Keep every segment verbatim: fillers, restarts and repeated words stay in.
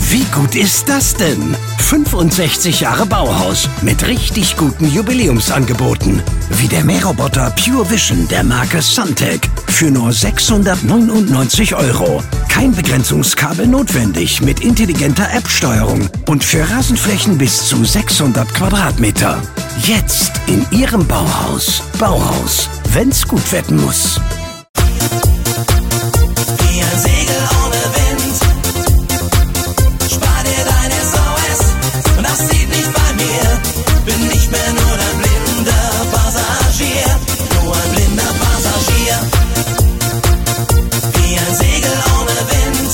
Wie gut ist das denn? fünfundsechzig Jahre Bauhaus mit richtig guten Jubiläumsangeboten. Wie der Mähroboter Pure Vision der Marke Suntech für nur sechshundertneunundneunzig Euro. Kein Begrenzungskabel notwendig mit intelligenter App-Steuerung und für Rasenflächen bis zu sechshundert Quadratmeter. Jetzt in Ihrem Bauhaus. Bauhaus, wenn's gut werden muss. Wie ein Segel ohne Wind. Spar dir dein S O S und das zieht nicht bei mir. Bin nicht mehr nur ein blinder Passagier, nur ein blinder Passagier. Wie ein Segel ohne Wind.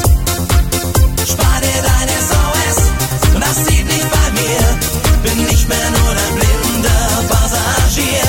Spar dir dein S O S und das zieht nicht bei mir. Bin nicht mehr nur ein blinder Passagier.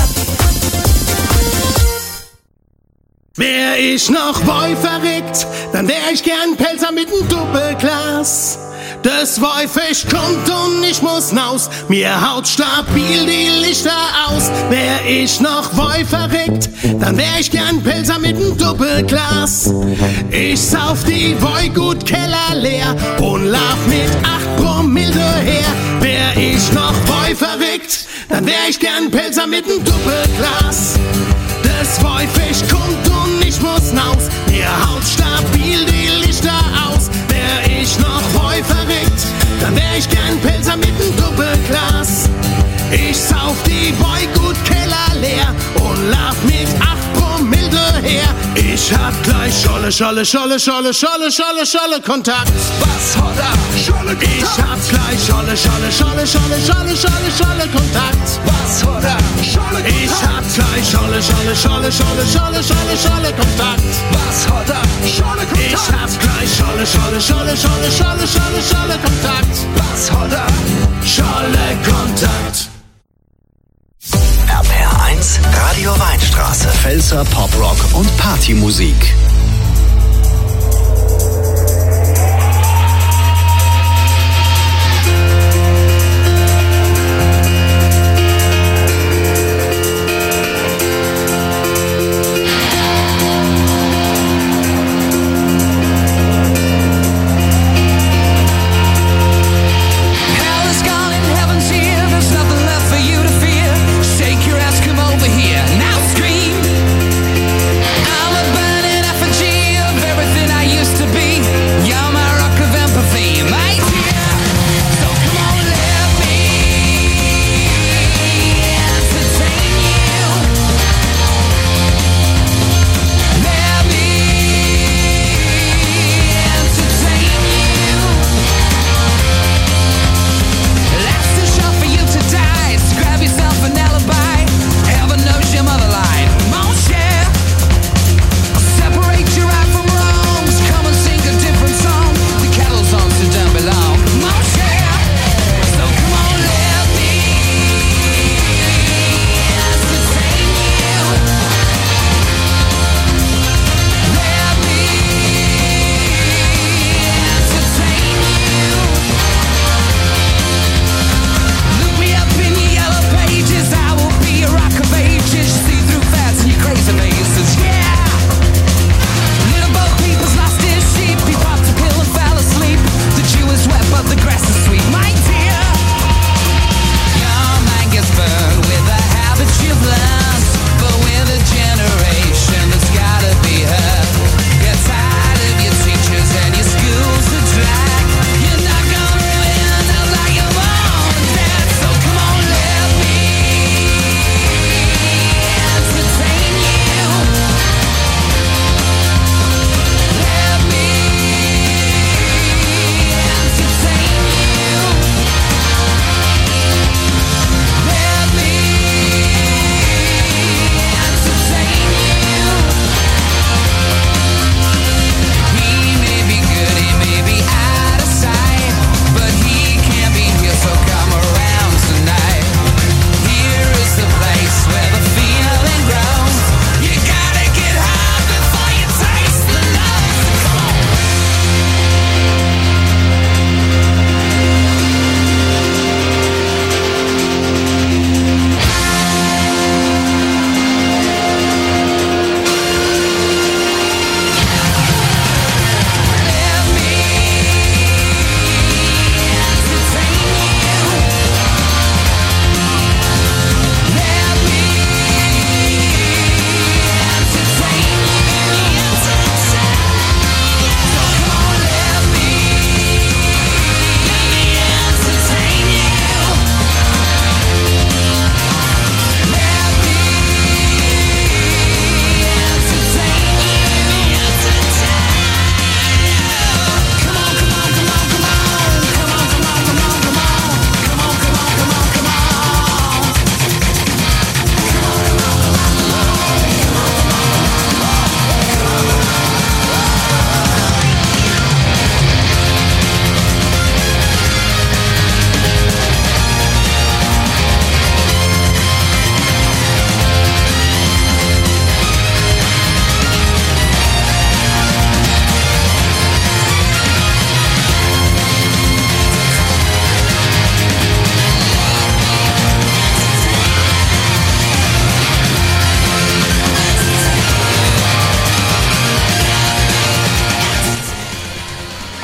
Wär ich noch Boy verrückt, dann wär ich gern Pelzer mit nem Doppelglas. Das Wolfisch kommt und ich muss naus, mir haut stabil die Lichter aus. Wär ich noch Boy verrückt, dann wär ich gern Pelzer mit nem Doppelglas. Ich sauf die Boy gut Keller leer und lauf mit acht Promille her. Wär ich noch Boy verrückt, dann wär ich gern Pelzer mit nem Doppelglas. Das Wolfisch kommt und ich muss naus, mir haut stabil die Lichter aus. Wär ich noch Boy verrückt, dann wär ich gern Pelzer mit nem Doppelglas. Ich sauf die Boy gut Keller leer und lauf mit acht Promille her. Ich hab gleich Scholle, Scholle, Scholle, Scholle, Scholle, Scholle, Scholle Kontakt. Was hat er? Scholle Kontakt. Ich hab gleich Scholle, Scholle, Scholle, Scholle, Scholle, Scholle, Scholle Kontakt. Was hat er? Scholle Kontakt. Ich hab gleich Scholle, Scholle, Scholle, Scholle, Scholle, Scholle, Scholle Kontakt. Was hat er? Scholle Kontakt. Ich hab gleich Scholle, Scholle, Scholle, Scholle, Scholle, Scholle, Scholle Kontakt. Was hat er? Scholle Kontakt. R P R eins, Radio Weinstraße. Pfälzer Poprock und Partymusik. Shake your ass, come over here, now scream. I'm a burning effigy.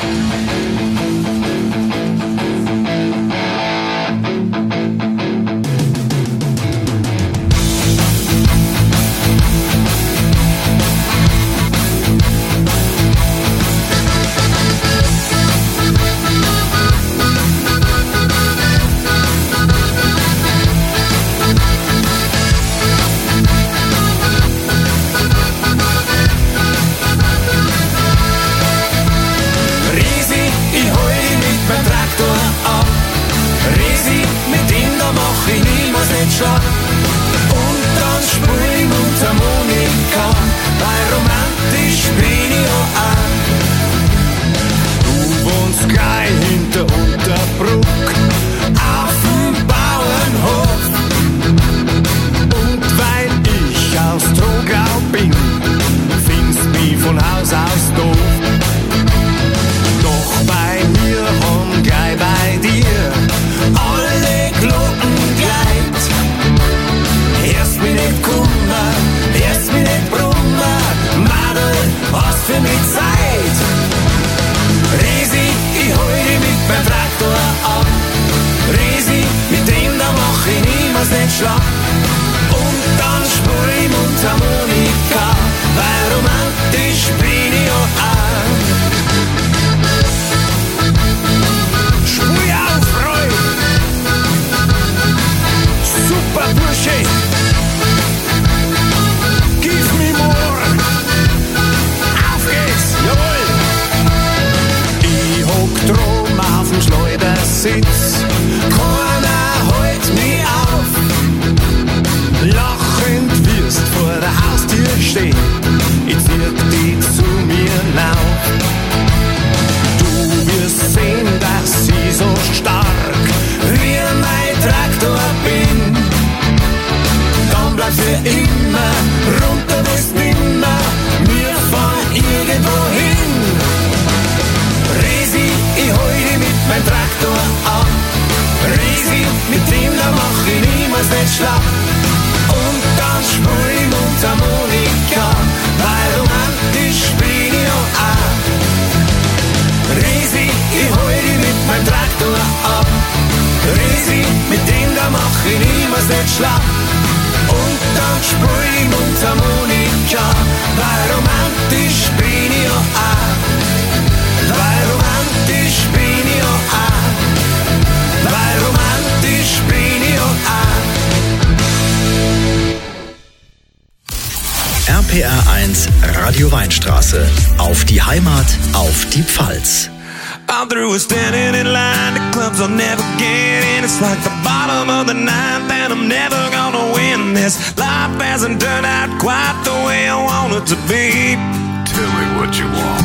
R P R eins Radio Weinstraße. Auf die Heimat, auf die Pfalz. I'm through with standing in line to clubs I'll never get in. It's like the bottom of the ninth and I'm never gonna win this. Life hasn't turned out quite the way I want it to be. Tell me what you want.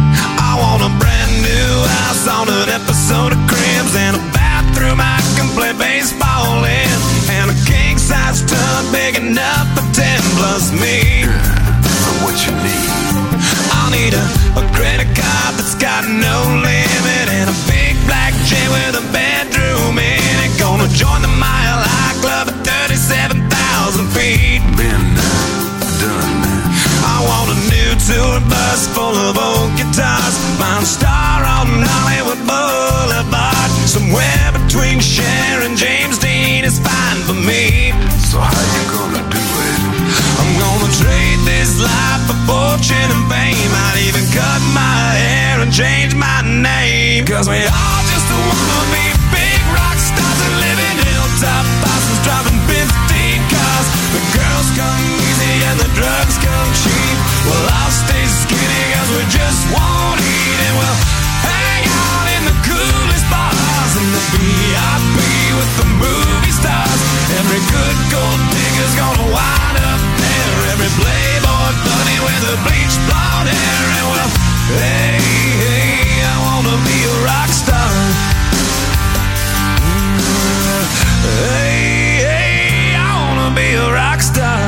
I want a brand new house on an episode of Cribs and a bathroom I can play baseball in, and a king-size tub big enough for ten plus me. For what you need. I'll need a, a credit card that's got no limit, and a big black jet with a bedroom in it. Gonna join the Mile High Club at thirty-seven thousand feet. Been done. I want a new tour bus full of old guitars. Find a star on Hollywood Boulevard. Somewhere between Cher and James Dean is fine for me. So how you gonna do it? I'm gonna trade this life for fortune and fame. I'd even cut my hair and change my name. Cause we all just wanna be big rock stars and live in hilltop bosses driving fifteen cars. The girls come easy and the drugs come cheap. Well, I'll stay skinny cause we just won't eat, and we'll hang out in the coolest bars in the V I P with the movie stars. Every good gold digger's gonna wind up there. Every playboy bunny with a bleached blonde hair. And well, hey, hey, I wanna be a rock star. Hey, hey, I wanna be a rock star.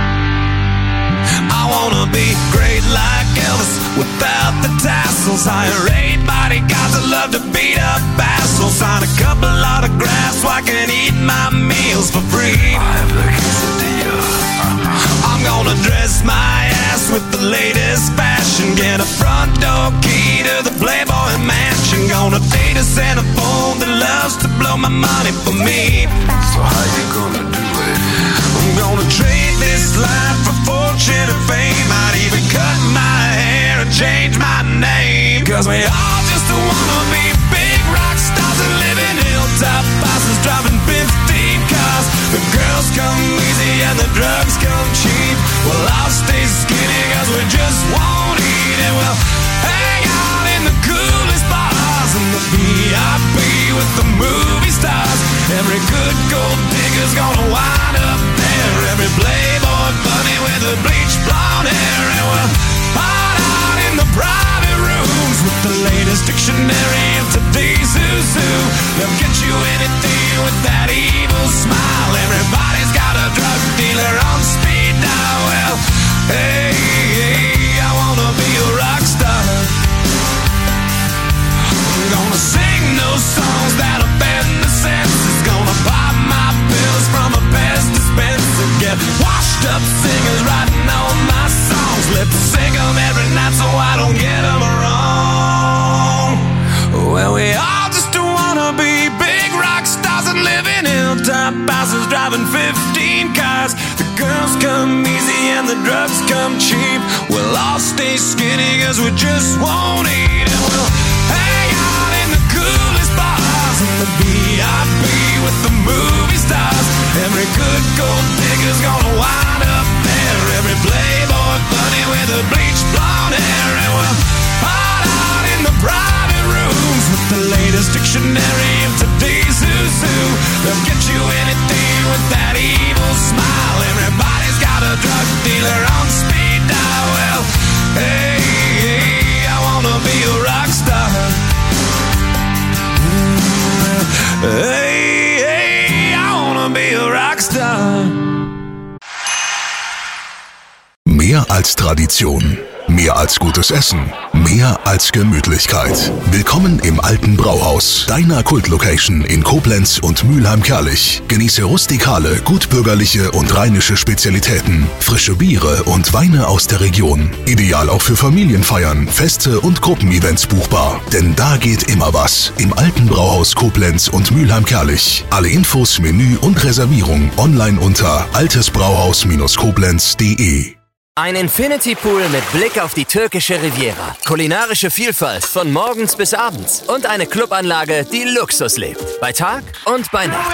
I wanna be great like Elvis without the tassels. Hire eight bodyguards that love to beat up assholes. Sign a couple autographs so I can eat my meals for free. I have the quesadilla. I'm gonna gonna dress my ass with the latest fashion. Get a front door key to the Playboy Mansion. Gonna date a Santa phone that loves to blow my money for me. So how you gonna do it? I'm gonna trade this life for fortune and fame. I'd even cut my hair and change my name. Cause we all just wanna be big rock stars and live in hilltop houses driving fifteen cars. The girls come easy and the drugs come cheap. Well, I'll stay skinny cause we just won't eat. And we'll hang out in the coolest bars in the V I P with the movie stars. Every good gold digger's gonna wind up there. Every playboy bunny with the bleached blonde hair. And we'll hide out in the private rooms with the latest dictionary of today's who's who. They'll get you anything with that evil smile. Everybody's got a drug dealer on speed dial. Well, hey, hey, I wanna be a rock star. I'm gonna sing those songs that offend the senses. Gonna pop my pills from a Pez dispenser. Get washed up singers writing all my songs. Lip sync them every night so I don't get them wrong. Well, we all just wanna be big rock stars and live in hilltop houses driving fifteen cars. The girls come easy and the drugs come cheap. We'll all stay skinny cause we just won't eat. And we'll hang out in the coolest bars in the V I P with the movie stars. Every good gold digger's gonna wind up there. Every playboy bunny with a bleached blonde hair. And we'll hide out in the private rooms with the latest dictionary of today's who's who. They'll get you anything with that evil smile. Everybody's got a drug dealer on speed dial. Well, hey, hey, I wanna be a rock star. Hey, hey, I wanna be a rock star. Mehr als Tradition, mehr als gutes Essen, mehr als Gemütlichkeit. Willkommen im Alten Brauhaus, deiner Kultlocation in Koblenz und Mülheim-Kärlich. Genieße rustikale, gutbürgerliche und rheinische Spezialitäten, frische Biere und Weine aus der Region. Ideal auch für Familienfeiern, Feste und Gruppenevents buchbar. Denn da geht immer was. Im Alten Brauhaus Koblenz und Mülheim-Kärlich. Alle Infos, Menü und Reservierung online unter altesbrauhaus Koblenz punkt de. Ein Infinity Pool mit Blick auf die türkische Riviera. Kulinarische Vielfalt von morgens bis abends. Und eine Clubanlage, die Luxus lebt. Bei Tag und bei Nacht.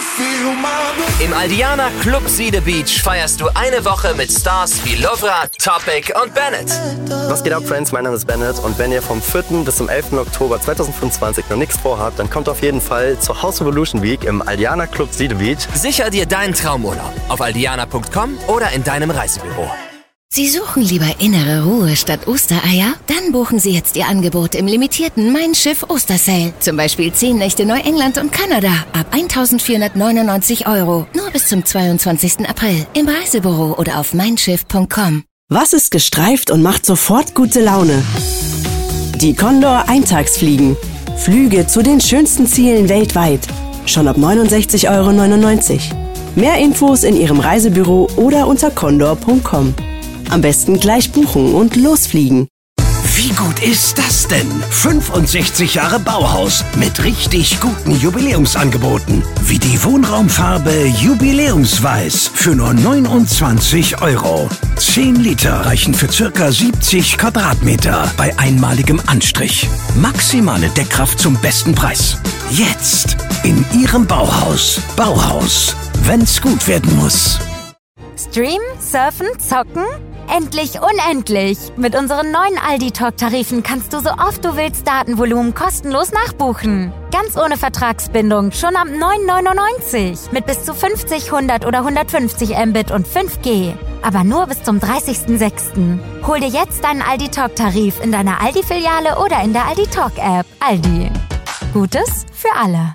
Im Aldiana Club Siede Beach feierst du eine Woche mit Stars wie Lovra, Topic und Bennett. Was geht ab, Friends? Mein Name ist Bennett. Und wenn ihr vom vierten bis zum elften Oktober zweitausendfünfundzwanzig noch nichts vorhabt, dann kommt auf jeden Fall zur House Evolution Week im Aldiana Club Siede Beach. Sicher dir deinen Traumurlaub auf aldiana punkt com oder in deinem Reisebüro. Sie suchen lieber innere Ruhe statt Ostereier? Dann buchen Sie jetzt Ihr Angebot im limitierten Mein Schiff Ostersale. Zum Beispiel zehn Nächte Neuengland und Kanada ab eintausendvierhundertneunundneunzig Euro. Nur bis zum zweiundzwanzigsten April im Reisebüro oder auf mein schiff punkt com. Was ist gestreift und macht sofort gute Laune? Die Condor Eintagsfliegen. Flüge zu den schönsten Zielen weltweit. Schon ab neunundsechzig Euro neunundneunzig. Mehr Infos in Ihrem Reisebüro oder unter condor punkt com. Am besten gleich buchen und losfliegen. Wie gut ist das denn? fünfundsechzig Jahre Bauhaus mit richtig guten Jubiläumsangeboten. Wie die Wohnraumfarbe Jubiläumsweiß für nur neunundzwanzig Euro. zehn Liter reichen für circa siebzig Quadratmeter bei einmaligem Anstrich. Maximale Deckkraft zum besten Preis. Jetzt in Ihrem Bauhaus. Bauhaus, wenn's gut werden muss. Streamen, surfen, zocken? Endlich unendlich! Mit unseren neuen Aldi-Talk-Tarifen kannst du so oft du willst Datenvolumen kostenlos nachbuchen. Ganz ohne Vertragsbindung, schon ab neun neunundneunzig. Mit bis zu fünfzig, hundert oder hundertfünfzig Mbit und fünf G. Aber nur bis zum dreißigsten sechsten Hol dir jetzt deinen Aldi-Talk-Tarif in deiner Aldi-Filiale oder in der Aldi-Talk-App. Aldi. Gutes für alle.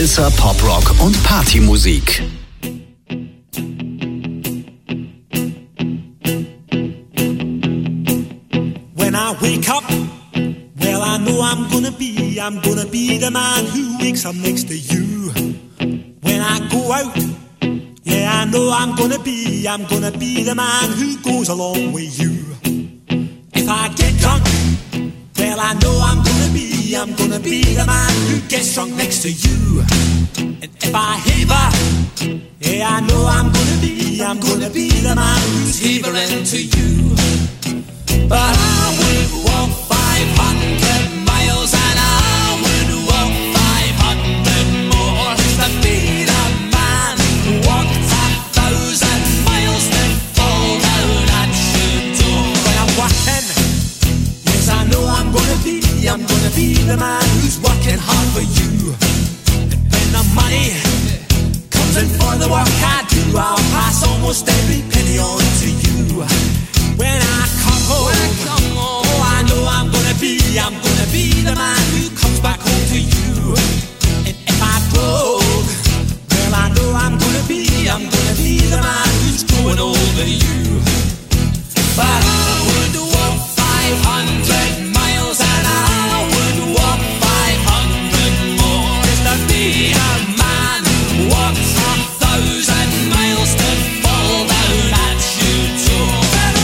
Pfälzer Poprock und Partymusik. When I wake up, well I know I'm gonna be, I'm gonna be the man who wakes up next to you. When I go out, yeah I know I'm gonna be, I'm gonna be the man who goes along with you. If I get drunk, well I know I'm gonna be, I'm gonna be the man who gets drunk next to you. And if I haver, yeah I know I'm gonna be, I'm gonna be the man who's havering to you. But I would walk five hundred miles and I would walk five hundred more just to be the man who walked a thousand miles to fall down at your door. When I'm walking, yes I know I'm gonna be, I'm gonna be the man who's working hard for you. And when the money comes in for the work I do, I'll pass almost every penny on to you. When I come home, when I come home, oh I know I'm gonna be, I'm gonna be the man who comes back home to you. And if I broke, well I know I'm gonna be, I'm gonna be the man who's growing older than you. But I would walk five hundred miles and I would walk five hundred more just to be a man who walks a thousand miles to fall down at your door.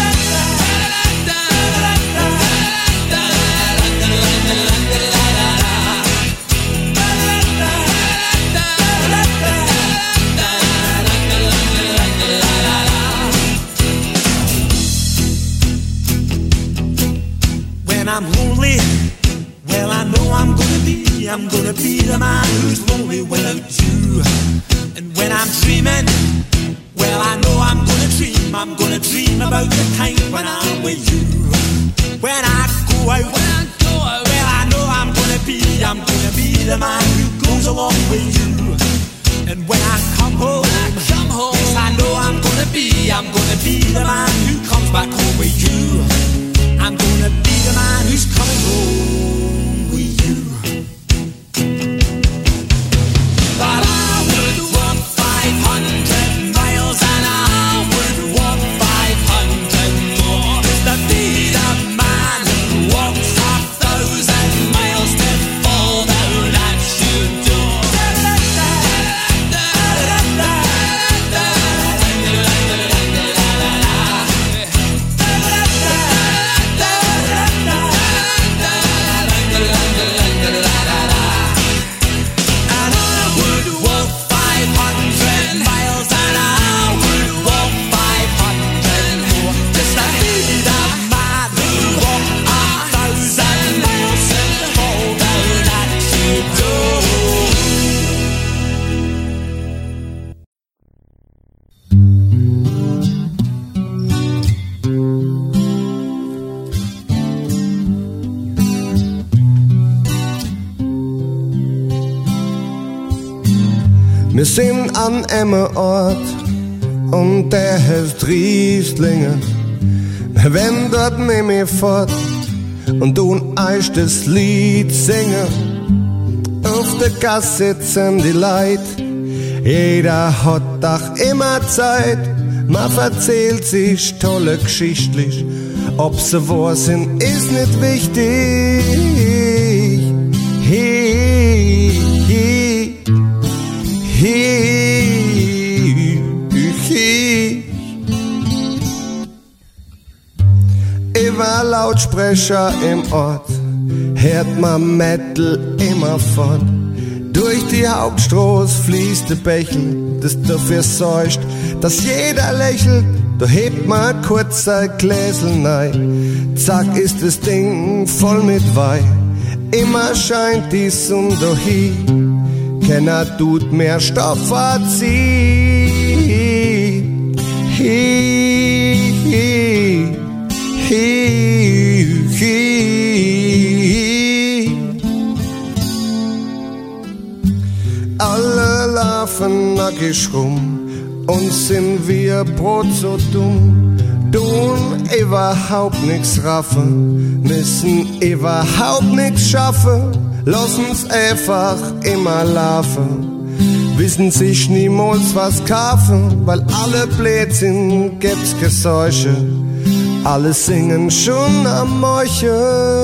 I'm lonely, well I know I'm gonna be, I'm gonna be the man who's lonely without you. And when I'm dreaming, well I know I'm gonna dream, I'm gonna dream about the time when I'm with you. When I go out, when I go out, well I know I'm gonna be, I'm gonna be the man who goes along with you. And when I come home, when I come home, yes I know I'm gonna be, I'm gonna be the man who comes back home with you. I'm gonna be the man who's coming home with you. But I would walk five hundred miles and I would walk five hundred more just to be the man who walks a thousand miles to fall down at your door. Wir sind an einem Ort und der heißt Rieslinge. Wir werden dort mit mir fort und tun euch das Lied singen. Auf der Gasse sitzen die Leute, jeder hat doch immer Zeit. Man erzählt sich tolle Geschichtlich, ob sie wahr sind, ist nicht wichtig. Hey, hey. Hey, hey. Über Lautsprecher im Ort hört man Metal immerfort. Durch die Hauptstraße fließt der Bächel, das dafür sorgt, dass jeder lächelt. Da hebt man kurz ein Gläsel rein, zack ist das Ding voll mit Wein. Immer scheint die Sonne dahin. Keiner tut mehr Stoff erziehen. Hi, hi, hi, hi. Alle laufen nackig rum und sind wir Brot so dumm. Tun überhaupt nix raffen, müssen überhaupt nix schaffen. Lass uns einfach immer laufen. wissen sich niemals was kaufen, weil alle Blödsinn gibt's keine Seuche. Alle singen schon am Morche.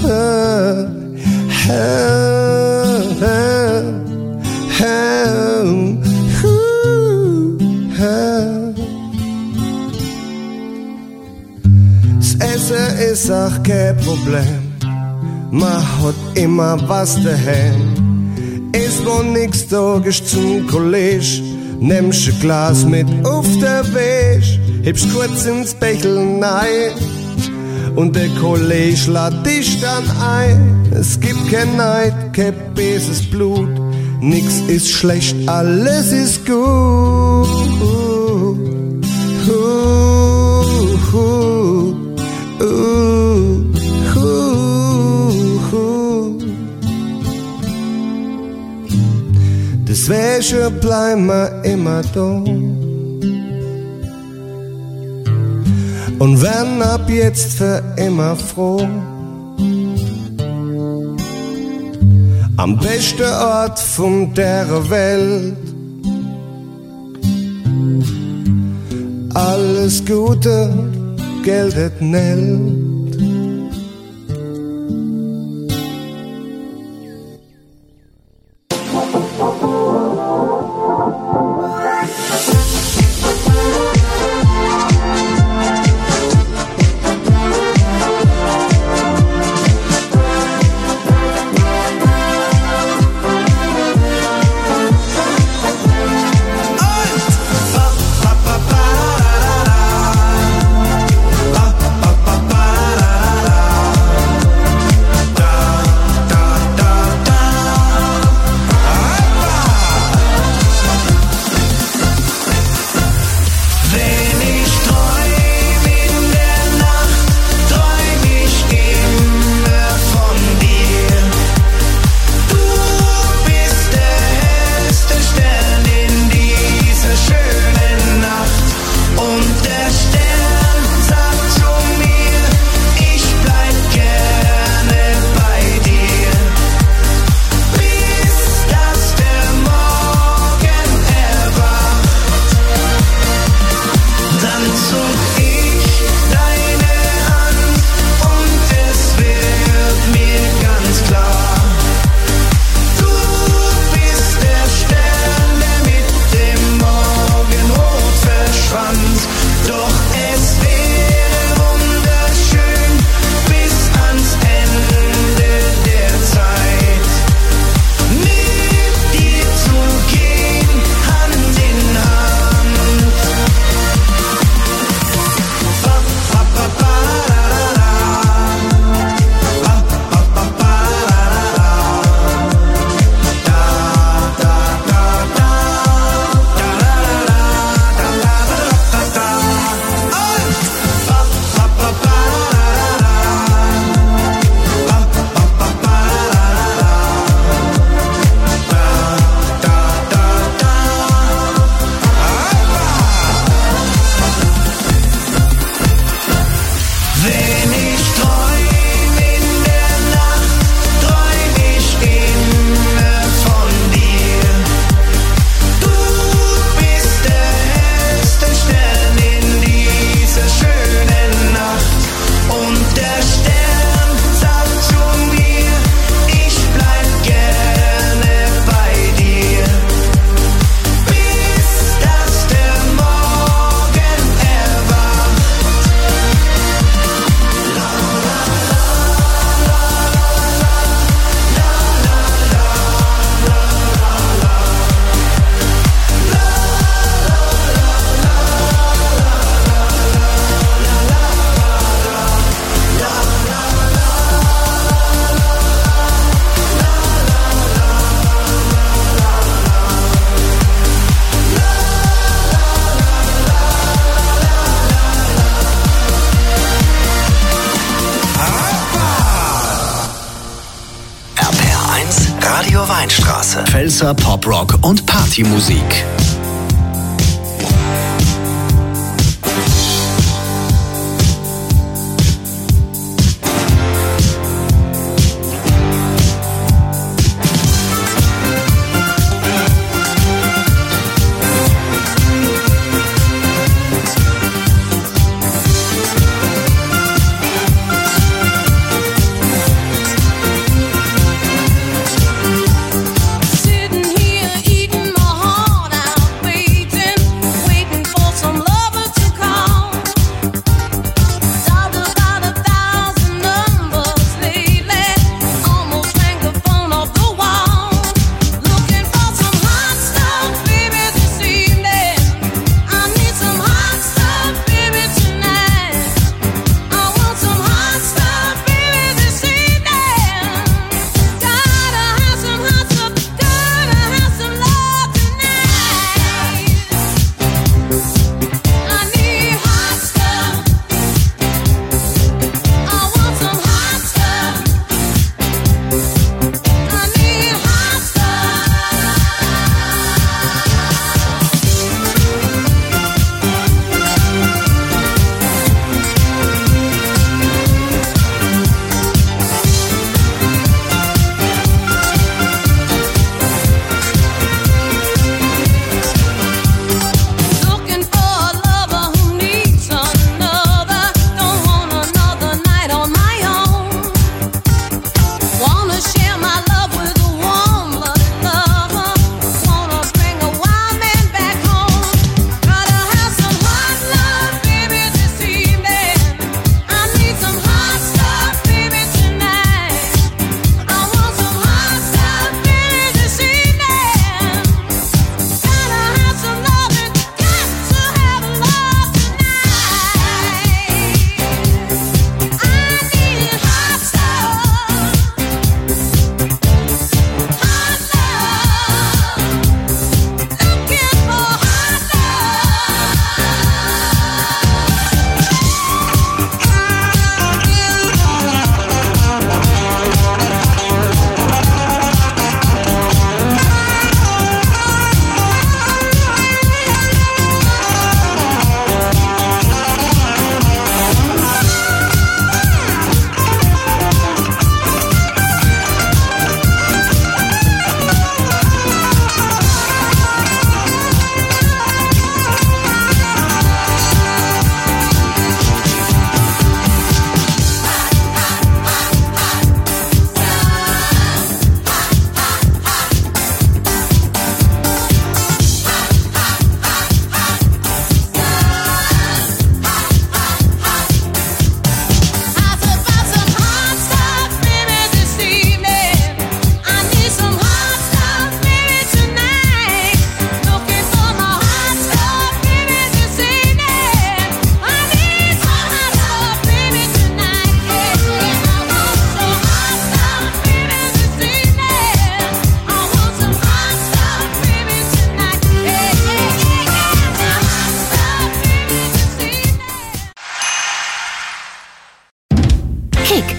Das Essen ist auch kein Problem, man hat immer was daheim. Es war nix da, gehst zum College, nimmst ein Glas mit auf der Weg, hebst kurz ins Bechel rein und der Kollege lädt dich dann ein. Es gibt kein Neid, kein böses Blut, nix ist schlecht, alles ist gut. Uh, uh, uh, uh, uh, uh. Das Wäsche bleiben wir immer da. Und werden ab jetzt für immer froh. Am besten Ort von der Welt. Alles Gute geltet nicht. Radio Weinstraße. Pfälzer Poprock und Partymusik.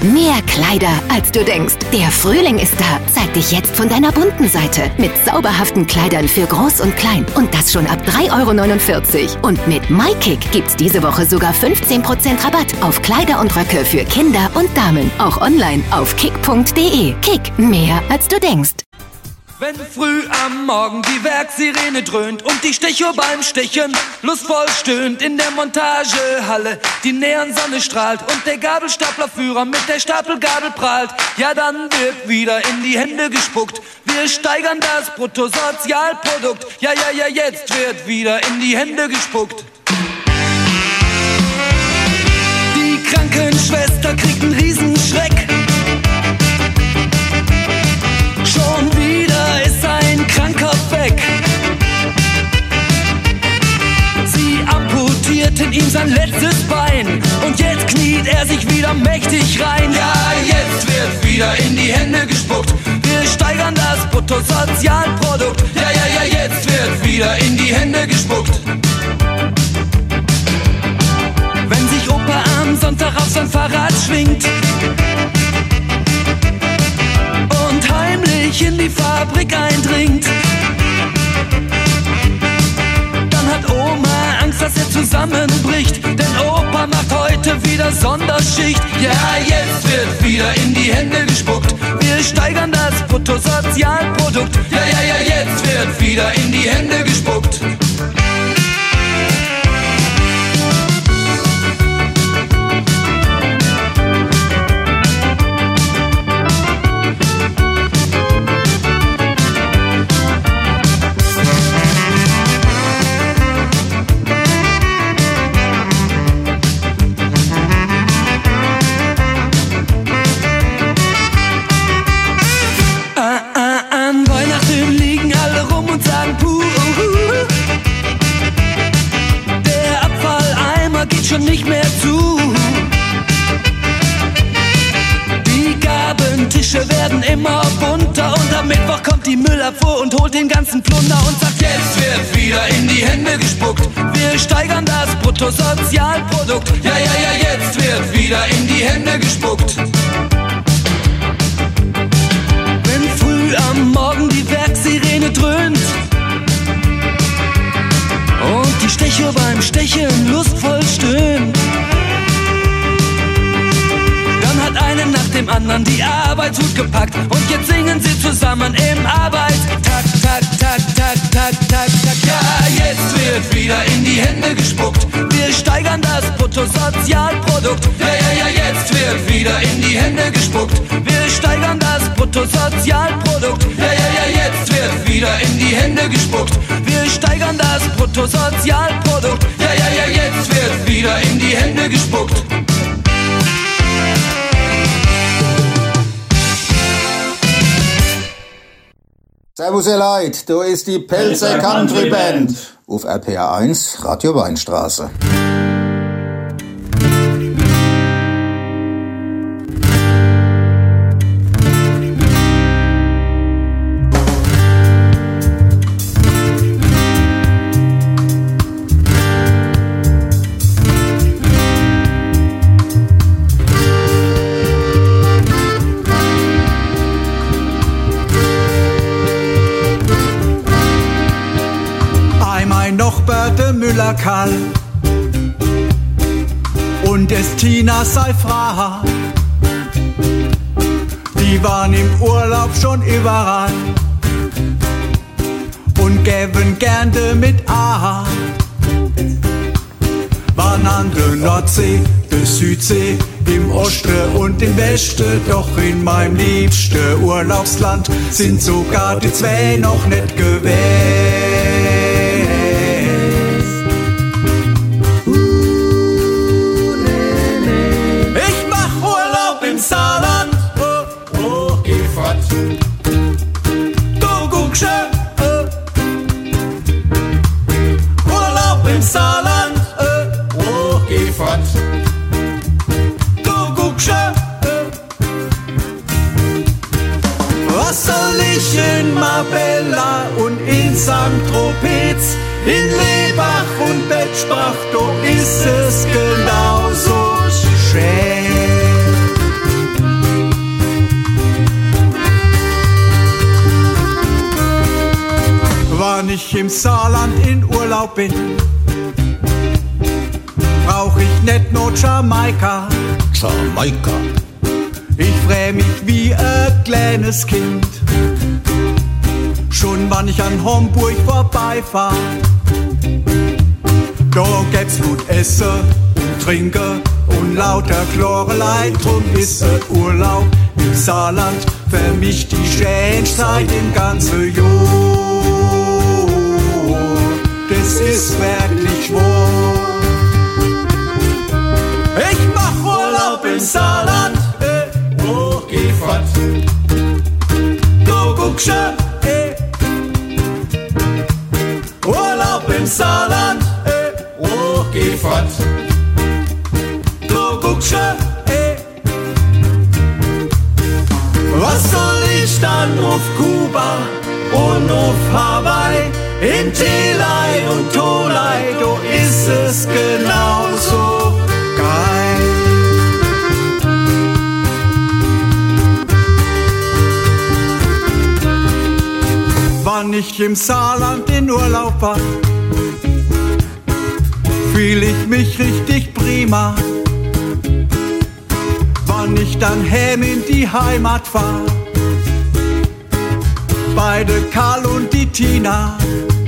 Mehr Kleider, als du denkst. Der Frühling ist da. Zeig dich jetzt von deiner bunten Seite. Mit zauberhaften Kleidern für Groß und Klein. Und das schon ab drei Euro neunundvierzig. Und mit MyKick gibt's diese Woche sogar fünfzehn Prozent Rabatt auf Kleider und Röcke für Kinder und Damen. Auch online auf kick punkt de. Kick, mehr als du denkst. Wenn früh am Morgen die Werksirene dröhnt und die Stechuhr beim Stechen lustvoll stöhnt in der Montagehalle, die Neonsonne strahlt und der Gabelstaplerführer mit der Stapelgabel prahlt, ja dann wird wieder in die Hände gespuckt. Wir steigern das Bruttosozialprodukt, ja ja ja jetzt wird wieder in die Hände gespuckt. Die Krankenschwester kriegt einen Riesenschreck. Schon wieder ist ein Kranker weg. Sie amputierten ihm sein letztes Bein und jetzt kniet er sich wieder mächtig rein. Ja, jetzt wird wieder in die Hände gespuckt. Wir steigern das Bruttosozialprodukt. Ja, ja, ja, jetzt wird wieder in die Hände gespuckt. Wenn sich Opa am Sonntag auf sein Fahrrad schwingt und heimlich in die Fabrik eindringt, dann hat Oma Angst, dass er zusammenbricht, denn Opa macht heute wieder Sonderschicht. Ja, jetzt wird wieder in die Hände gespuckt. Wir steigern das Bruttosozialprodukt. Ja, ja, ja, jetzt wird wieder in die Hände gespuckt. Nicht mehr zu. Die Gabentische werden immer bunter und am Mittwoch kommt die Müllabfuhr und holt den ganzen Plunder und sagt, jetzt wird wieder in die Hände gespuckt. Wir steigern das Bruttosozialprodukt. Ja, ja, ja, jetzt wird wieder in die Hände gespuckt. Wenn früh am Morgen die Werksirene dröhnt und die Stechuhr beim Stechen lustvoll stöhnt, dann hat einen nach dem anderen die Arbeitshut gepackt und jetzt singen sie zusammen im Arbeitstakt, tak, tak, tak, tak, tak, tak. Ja, jetzt wird wieder in die Hände gespuckt. Wir steigern das Bruttosozialprodukt. Ja, ja, ja, jetzt wird wieder in die Hände gespuckt. Wir steigern das Bruttosozialprodukt. Ja, ja, ja, jetzt wird wieder in die Hände gespuckt. Wir steigern das Bruttosozialprodukt. Ja, ja, ja, jetzt wird wieder in die Hände gespuckt. Servus ihr Leid, da ist die Pelzer Country Band auf R P R eins Radio Weinstraße. Müller-Kall und es Tina Seifra, die waren im Urlaub schon überall und gäben gerne mit A. Waren an der Nordsee, der Südsee, im Osten und im Westen, doch in meinem liebsten Urlaubsland sind sogar die zwei noch nicht gewesen. Im Saarland, oh, oh, geh fort. Du guck schön, oh. Urlaub im Saarland, oh, oh, geh fort. Du guck schön, oh. Was soll ich in Marbella und in Sankt Tropez, in Lebach und Bettsbach, do ist es genauso schön. ich im Saarland in Urlaub bin, brauch ich nicht nur Jamaika. Jamaika. Ich freu mich wie ein kleines Kind, schon wann ich an Homburg vorbeifahr. Da gibt's gut Essen und Trinken und lauter Chlorelei. Drum ist ein Urlaub im Saarland für mich die schönste Zeit im ganzen Jahr. Das ist wirklich wahr. Ich mach Urlaub im Saarland, eh, oh, geh fort. Du guckst schon, eh. Urlaub im Saarland, eh, oh, geh fort. Du guckst schon, eh. Was soll ich dann auf Kuba und auf Hawaii? In Telei und Tolai, do ist es genauso geil. Wann ich im Saarland in Urlaub war, fühl ich mich richtig prima. Wann ich dann heim in die Heimat fahr, beide Karl und die Tina.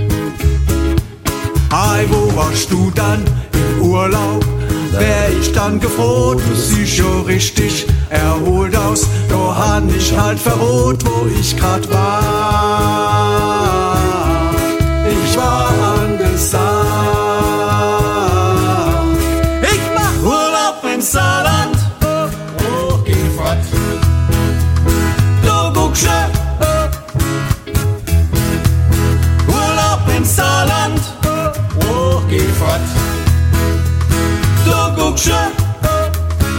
Hey, wo warst du dann im Urlaub? Wär ich dann gefroht, du siehst schon richtig erholt aus. Da han ich halt verrot, wo ich grad war. Ich war angesagt. Ich mach Urlaub im Saarland, oh, oh, geh fort. Du guckst schon, oh. Urlaub im Saarland, oh, geh fort. Du guckst schon, oh.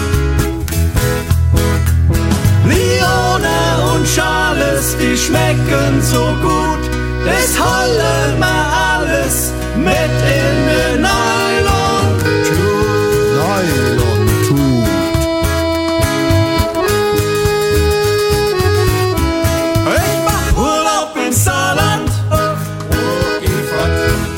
Lione und Charles, die schmecken so gut, das holen wir alles mit in den Nylon-Tut. Nylon-Tut. Ich mach Urlaub im Saarland, oh, oh, geh fort.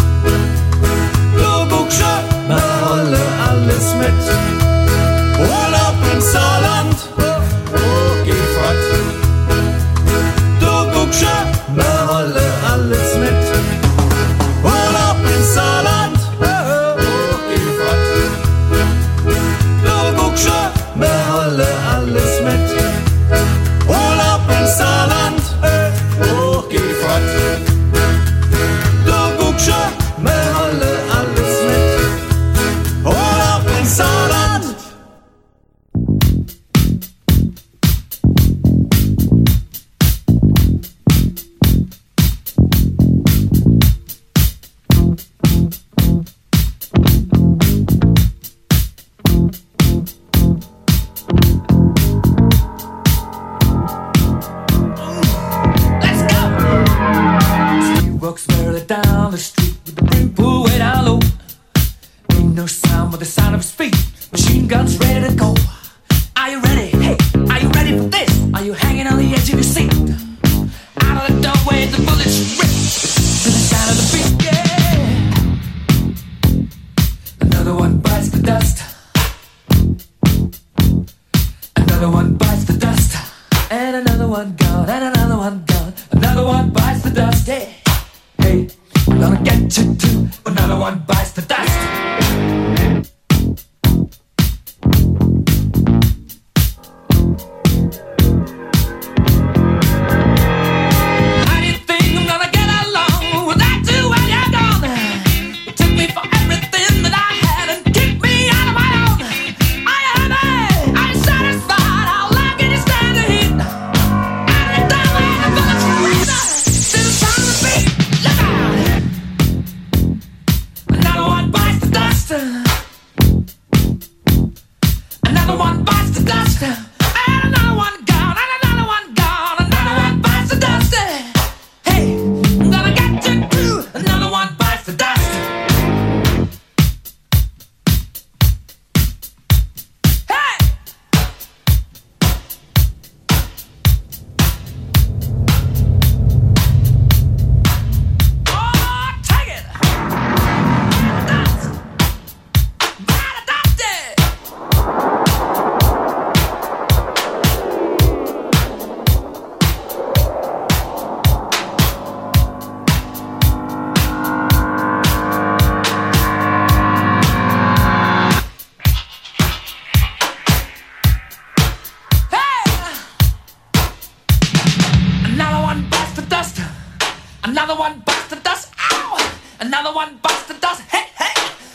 Du guckst schon, wir holen alles mit. Urlaub im Saarland, oh, oh, geh fort. Du guckst schon, wir holen alles mit. Urlaub im Saarland, oh, oh, geh fort. Du guckst schon, wir holen alles mit. Urlaub im Saarland, oh, geh fort. Du guckst schon, wir holen alles mit. Urlaub im Saarland. He walks merrily down the street with the brim pulled way down low. Ain't no sound but the sound of his feet. Machine guns ready to go. Are you ready? Hey, are you ready for this? Are you hanging on the edge of your seat? Out of the doorway, the bullets rip to the sound of the beat. Yeah. Another one bites the dust. Another one bites the dust. And another one gone. And another one gone. Another one bites the dust. Yeah. Hey, I'm gonna get you too. Another one bites the dust. How do you think I'm gonna get along without you when you're gone? You took me for everything that I had and kicked me out of my own. Are you happy? Are you satisfied? How long can you stand the heat? Out of the doorway, the bullets rip to the sound of the beat. Look out! Another one bites the dust. Another one bites the dust. And another one gone. And another one gone. Another one bites the dust. Hey, I'm gonna get you too. Another one bites the dust. Hey! Oh!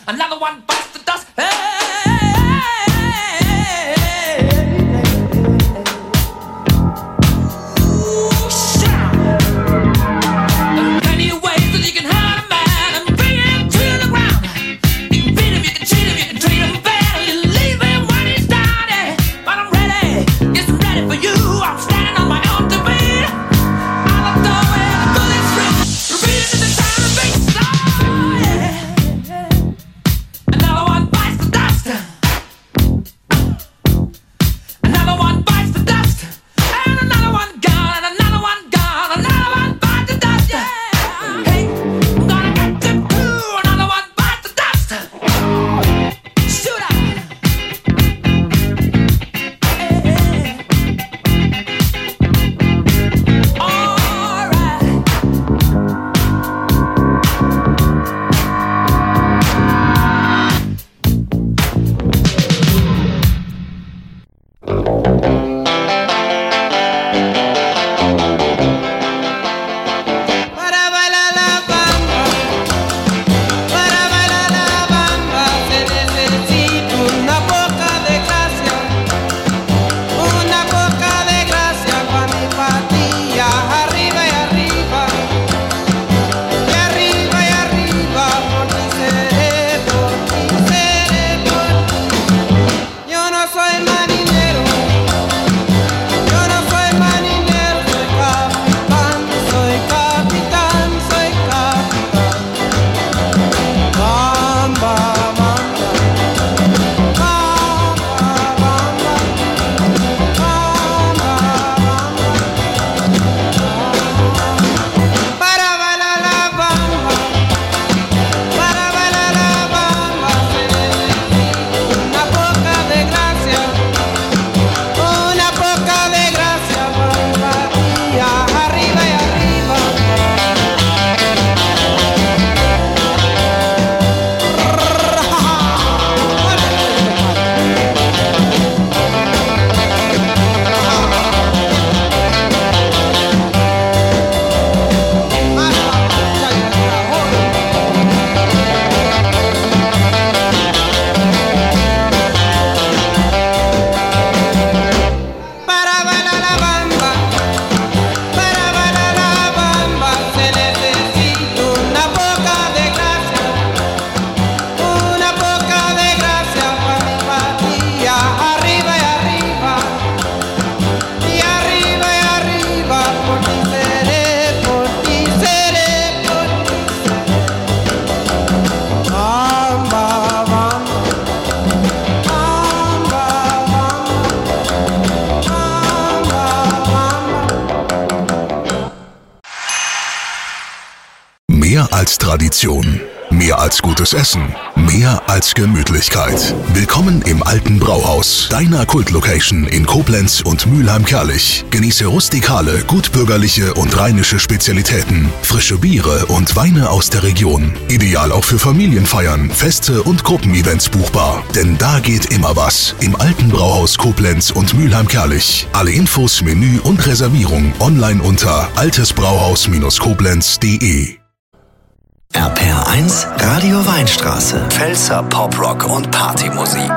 another one bites the dust. Hey, Mehr als Tradition, mehr als gutes Essen, mehr als Gemütlichkeit. Willkommen im Alten Brauhaus, deiner Kultlocation in Koblenz und Mülheim-Kärlich. Genieße rustikale, gutbürgerliche und rheinische Spezialitäten, frische Biere und Weine aus der Region. Ideal auch für Familienfeiern, Feste und Gruppenevents buchbar. Denn da geht immer was. Im Alten Brauhaus Koblenz und Mülheim-Kärlich. Alle Infos, Menü und Reservierung online unter altesbrauhaus Koblenz punkt de. R P R eins Radio Weinstraße. Pfälzer Poprock und Partymusik.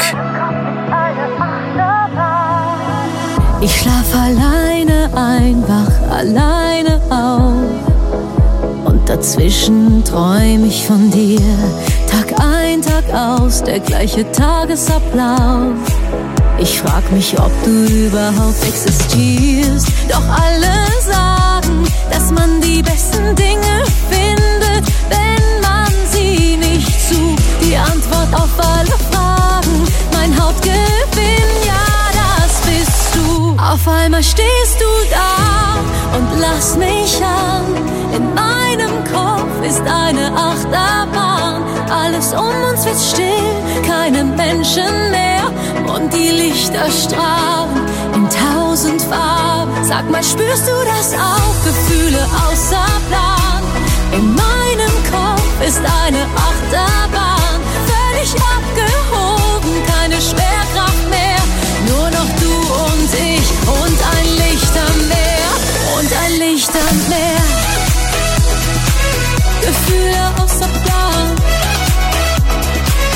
Ich schlaf alleine ein, wach alleine auf. Und dazwischen träum ich von dir. Tag ein, Tag aus, der gleiche Tagesablauf. Ich frag mich, ob du überhaupt existierst. Doch alle sagen, dass man die besten Dinge findet, wenn man sie nicht sucht. Die Antwort auf alle Fragen, mein Hauptgewinn, ja, das bist du. Auf einmal stehst du da und lass mich an. In meinem Kopf ist eine Achterbahn. Alles um uns wird still, keine Menschen mehr. Und die Lichter strahlen in tausend Farben. Sag mal, spürst du das auch? Gefühle außer Plan. In meinem Kopf ist eine Achterbahn. Völlig abgehoben, keine Schwerkraft mehr. Nur noch du und ich und ein Licht am Meer. Und ein Licht am Meer. Gefühle außer Plan.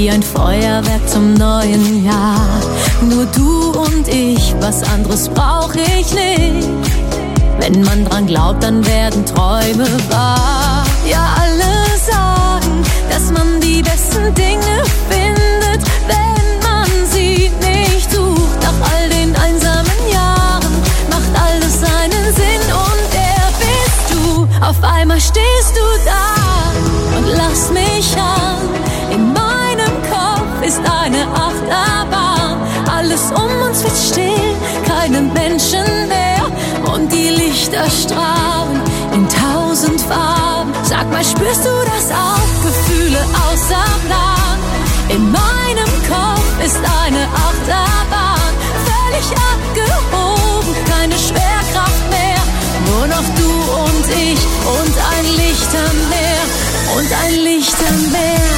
wie ein Feuerwerk zum neuen Jahr. Nur du und ich, was anderes brauch ich nicht. Wenn man dran glaubt, dann werden Träume wahr. Ja, alle sagen, dass man die besten Dinge findet, wenn man sie nicht sucht. Nach all den einsamen Jahren macht alles seinen Sinn und der bist du. Auf einmal stehst du da und lachst mich an. In meinem Kopf ist eine Achterbahn. Alles um uns wird still, keine Menschen mehr. Und die Lichter strahlen in tausend Farben. Sag mal, spürst du das auch? Gefühle außer Plan. In meinem Kopf ist eine Achterbahn. Völlig abgehoben, keine Schwerkraft mehr. Nur noch du und ich und ein Lichtermeer. Und ein Lichtermeer.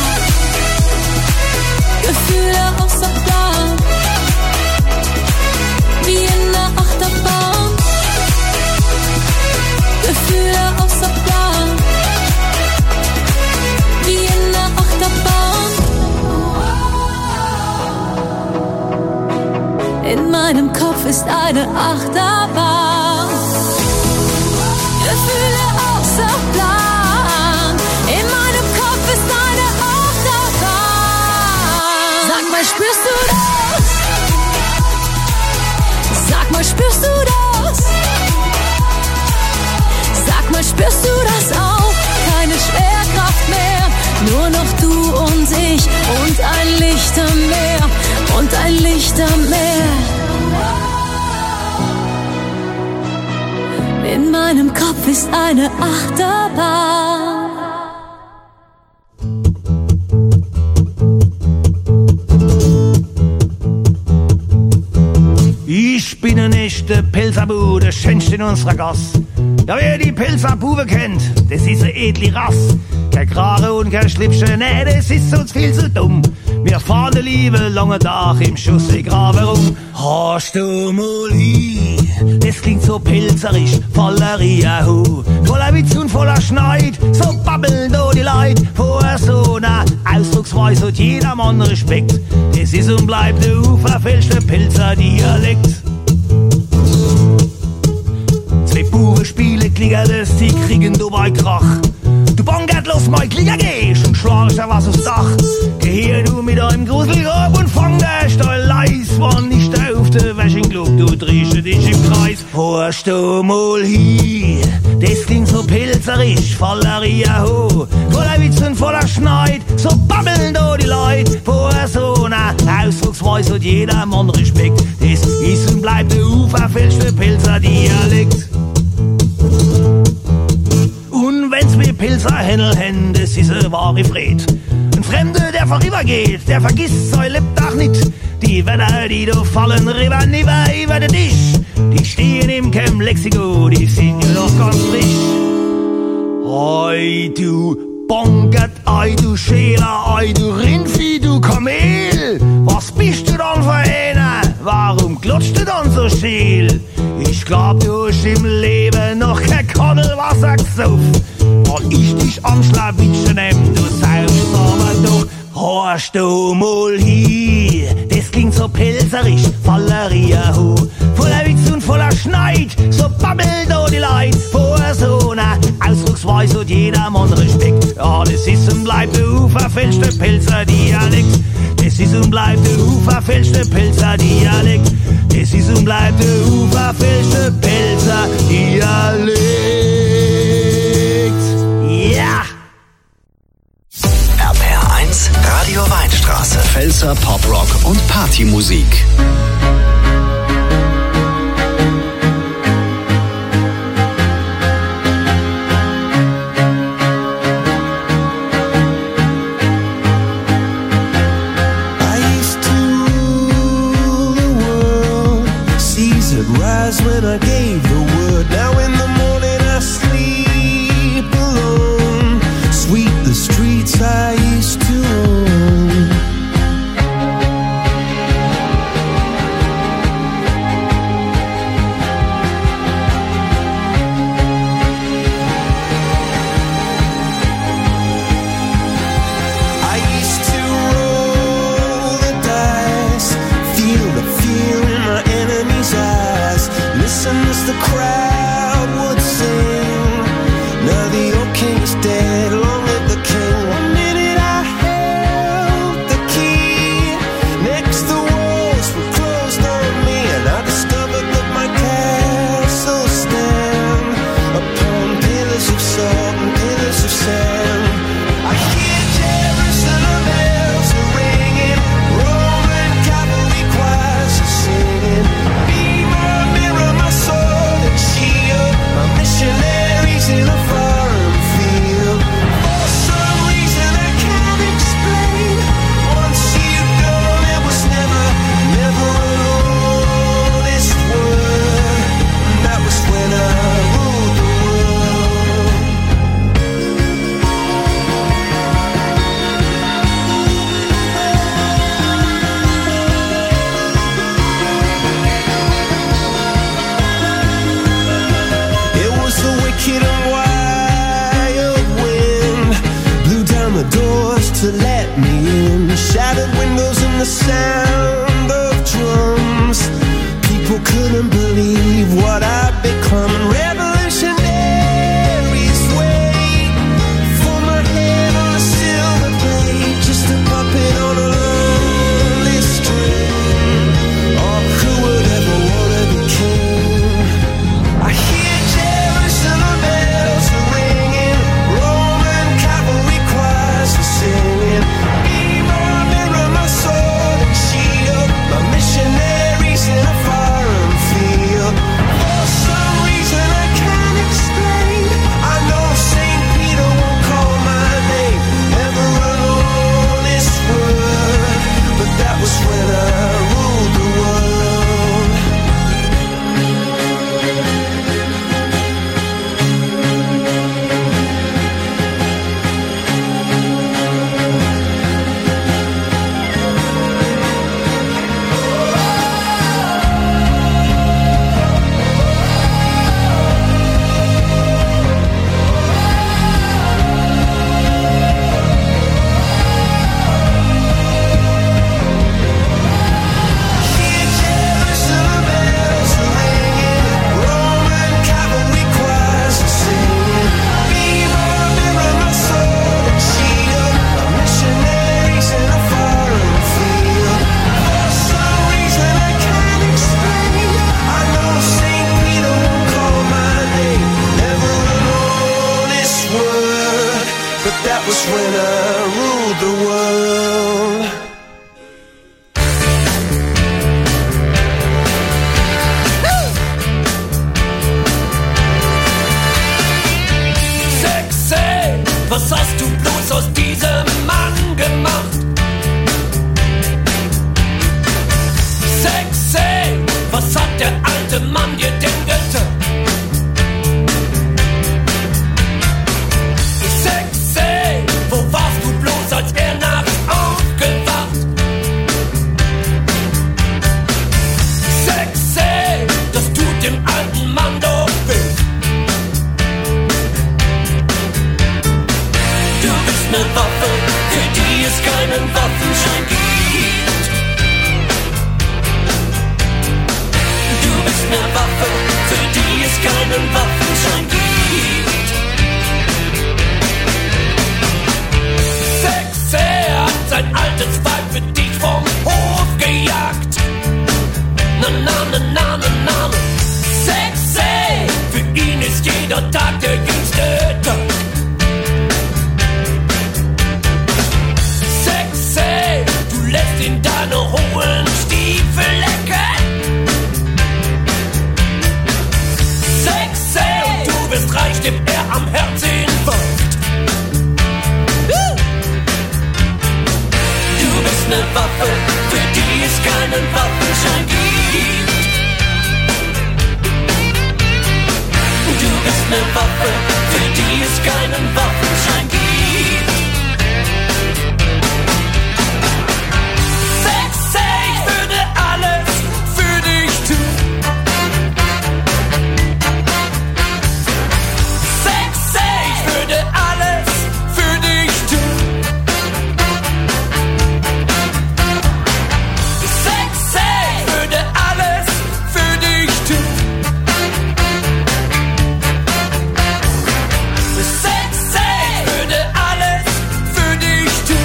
Gefühle außer Plan. Wie in der Achterbahn. Gefühle außer Plan. Wie in der Achterbahn. In meinem Kopf ist eine Achterbahn. Gefühle außer Plan. In meinem Kopf ist eine Achterbahn. Sag mal, spürst du das? Sag mal, spürst du das? Sag mal, spürst du das auch? Keine Schwerkraft mehr, nur noch du und ich und ein Lichtermeer und ein Lichtermeer. In meinem Kopf ist eine Achterbahn. Ich bin ein echter Pilzerbu, der schönste in unserer Gass. Ja, wer die Pilzerbuwe kennt, das ist eine edle Rass. Kein Krare und kein Schlippchen, nee, das ist uns viel zu dumm. Wir fahren der Liebe lange Tag im Schussgraben rum. Hast du mal hin, das klingt so pilzerisch, voller Riahu. Voller Witz und voller Schneid, so babbeln da die Leute. Vor so einer Ausdrucksweise hat jeder Mann Respekt. Das ist und bleibt der unverfälschte Pilzer-Dialekt. Zwei Buben spielen Klingerles, die kriegen dabei Krach. Du bongert los, mein Klinger gehst und schlagst da was aufs Dach. Geh her du mit einem Gruselgrab und fang der Stall leis. Wann nicht auf der Wäschenglub, du drehst dich im Kreis. Horst du mal hin, das klingt so pilzerisch, voller Riahu. Voller Witz und voller Schneid, so babbeln da die Leute. Vor so einer Ausdrucksweise hat jeder Mann Respekt. Das ist und bleibt der unverfälschte Pilzer-Dialekt. Und wenn's mir Pilzer Händel hen, das ist eine wahre Fred. Ein Fremde, der vorübergeht, der vergisst sein Lebtag nicht. Die Wetter, die da fallen, rüber, nüber, über den Tisch. Die stehen im Camp Lexiko, die sind ja noch ganz frisch. Oi, du Bonkert, oi, du Schäler, oi, du Rindvieh, du Kamel. Was bist du dann für einer? Warum klutscht du dann so scheel? Ich glaub, du hast im Leben noch kein Konnelwasser gesauft. Weil ich dich am Schlawittchen nehm, du saufst aber doch. Horst du mal hin, das klingt so pilzerisch, voller Riahu. Voller Witz und voller Schneid, so babbeln da die Leute. Vor so einer Ausdrucksweise hat jeder Mann Respekt. Ja, das ist und bleibt der unverfälschte Pilzer-Dialekt. Das ist und bleibt der unverfälschte Pilzer-Dialekt. Das ist und bleibt der unverfälschte Pilzer-Dialekt. Ja! R P R eins Radio Weinstraße. Pfälzer Poprock und Partymusik. When I gave the word, now in the morning I sleep alone. Sweep the streets I used to own. to let me in. Shattered windows and the sound of drums. People couldn't believe what I'd become. Revolutionaries wait for my head on a silver plate, just a puppet on a lonely string. Oh, who would ever wanna be king? I hear Jerusalem bells ringing, Roman cavalry choirs are singing. Be my mirror, my sword and shield, my missionaries in a foreign field. For some reason I can't explain, I know Saint Peter won't call my name ever alone this world, but that was when I ruled the world. Hear Jerusalem bells ringing, Roman cavalry choirs are singing. Be my mirror, my sword and shield, my missionaries in a foreign field. For some reason I can't explain, I know Saint Peter won't call my name ever alone this world, but that was when I ruled the world. Sexy, was hast du bloß aus diesem Mann gemacht? Sexy, was hat der alte Mann dir denn getan? Sexy, wo warst du bloß, als er nachts aufgewacht? Sexy, das tut dem alten Mann doch weh. Du bist ne Waffe, für die es keinen Waffenschein gibt. Du bist ne Waffe, für die es keinen Waffenschein gibt. Sexy hat sein altes Weib für dich vom Hof gejagt. Na na na na na na. Sexy, für ihn ist jeder Tag der jüngste Tag. Sexy, du lässt ihn deine hohen Stiefel lecken. Sexy, und du bist reich, dem er am Herzinfarkt. Du bist ne Waffe, für die es keinen Waffenschein gibt. Du bist ne Waffe, für die es keinen Waffenschein gibt. Sexy, ich würde alles für dich tun. Sexy, ich würde alles für dich tun. Sexy, ich würde alles für dich tun. Sexy, ich würde alles für dich tun.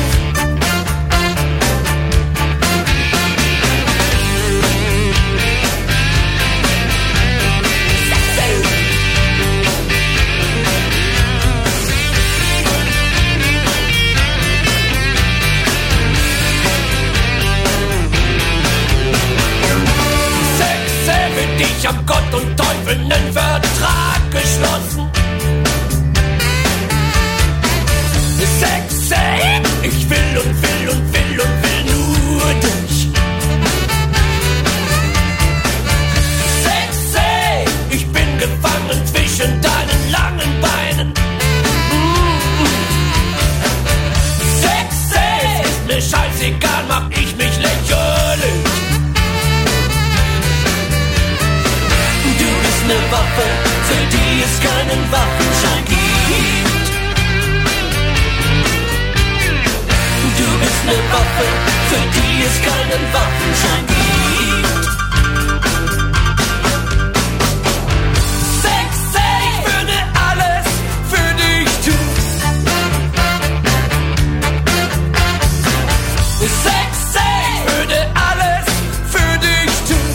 Sexy, für dich haben Gott und Teufel nen Vertrag geschlossen. Sexy, ich will und will und will und will nur dich. Sexy, ich bin gefangen zwischen deinen langen Beinen. Mm. Sexy, ist mir scheißegal, mach ich mich lächerlich. Du bist ne Waffe, für die es keinen Waffenschein gibt. es keinen Waffenschein gibt. Sexy, ich würde alles für dich tun. Sexy, ich würde alles für dich tun.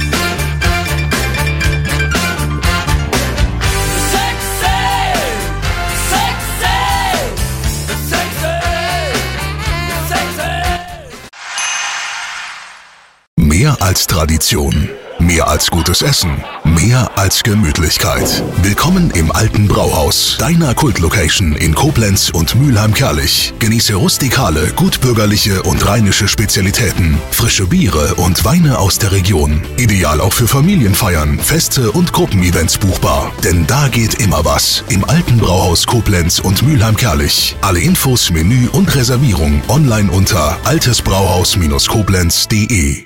Sexy, sexy, sexy, sexy. Mehr als Tradition, mehr als gutes Essen, mehr als Gemütlichkeit. Willkommen im Alten Brauhaus, deiner Kultlocation in Koblenz und Mülheim-Kärlich. Genieße rustikale, gutbürgerliche und rheinische Spezialitäten, frische Biere und Weine aus der Region. Ideal auch für Familienfeiern, Feste und Gruppenevents buchbar. Denn da geht immer was. Im Alten Brauhaus Koblenz und Mülheim-Kärlich. Alle Infos, Menü und Reservierung online unter altesbrauhaus Koblenz punkt de.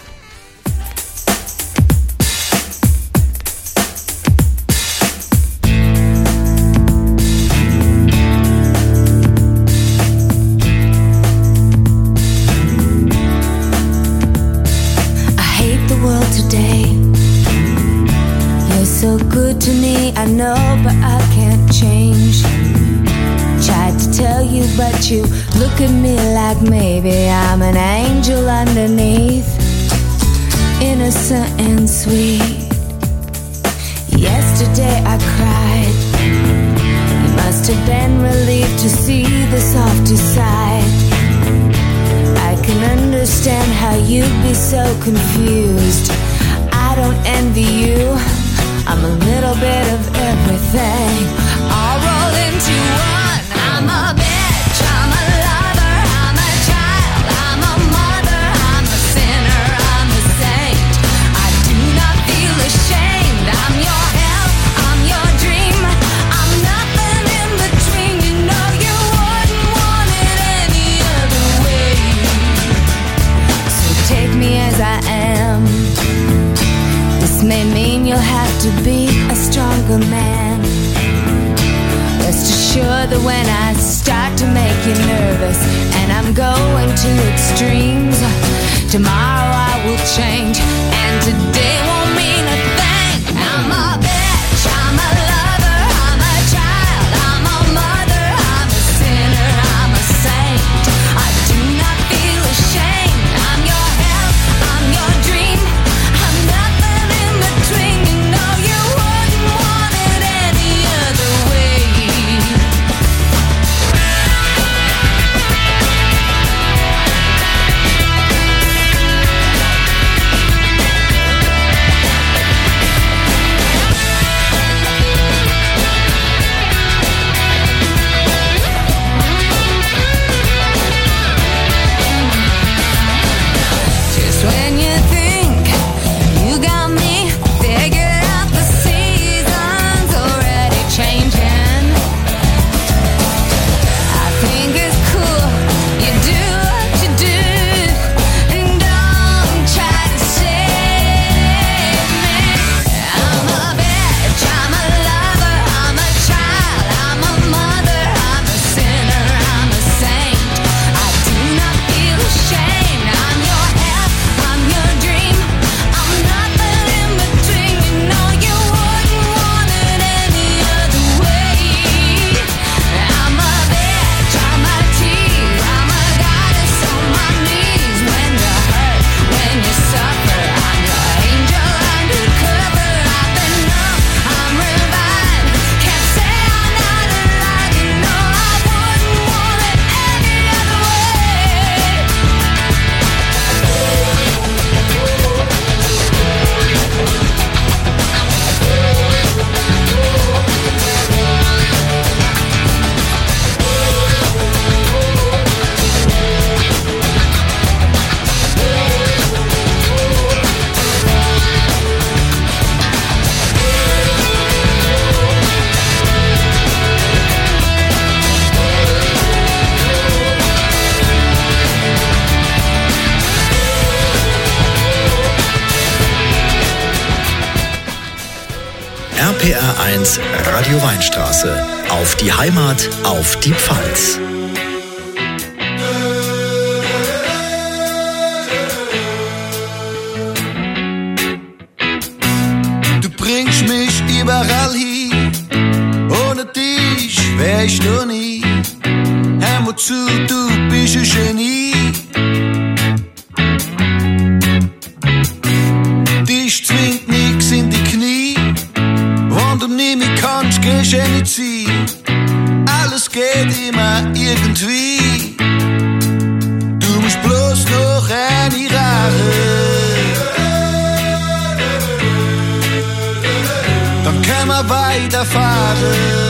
So good to me, I know, but I can't change. Tried to tell you, but you look at me like maybe I'm an angel underneath, innocent and sweet. Yesterday I cried. You must have been relieved to see the softer side. I can understand how you'd be so confused. I don't envy you. I'm a little bit of everything, all rolled into one. I'm a bitch, I'm a lover, I'm a child, I'm a mother, I'm a sinner, I'm a saint. I do not feel ashamed. I'm your hell, I'm your dream. I'm nothing in between. You know you wouldn't want it any other way. So take me as I am. This may mean you'll have to be a stronger man. Rest assured that when I start to make you nervous and I'm going to extremes, tomorrow I will change and today won't mean a thing. I'm a bitch, I'm a lover, I'm a child, I'm a mother, I'm a sinner, I'm a saint. I do not feel ashamed. I'm your hell, I'm your dream. I'm nothing in between. You know you wouldn't want it any other way. Just when you think you got me figured out, the season's already changing. I think it's cool you do what you do, and don't try to save me. I'm a bitch, I'm a lover, I'm a child, I'm a mother, I'm a sinner, I'm a saint. I do not feel ashamed. I'm your hell, I'm your dream. I'm nothing in between. You know you wouldn't want it any other way. I'm a bitch, I'm a tease, I'm a goddess on my knees. When you hurt, when you suffer, I'm your angel undercover. I've been numb, I'm revived. Can't say I'm not alive. You know I wouldn't want it any other way. R P R eins Radio Weinstraße. Auf die Heimat, auf die Pfalz. Genie. Dich zwingt nix in die Knie. Wenn du nicht mehr kannst, gehst du nicht ziehen. Alles geht immer irgendwie. Du musst bloß noch eine Rache. Dann können wir weiterfahren.